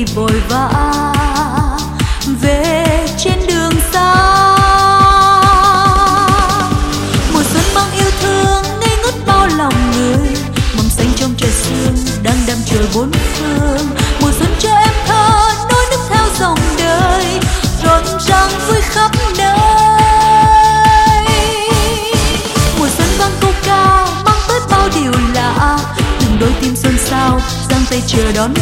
đi vội vã về trên đường xa. Mùa xuân mang yêu thương ngây ngất bao lòng người, mầm xanh trong trời sương đang đắm trời bốn phương. Mùa xuân cho em thơ nối nước theo dòng đời, rộn ràng vui khắp nơi. Mùa xuân vang câu ca mang tới bao điều lạ, từng đôi tim xôn xao giang tay chờ đón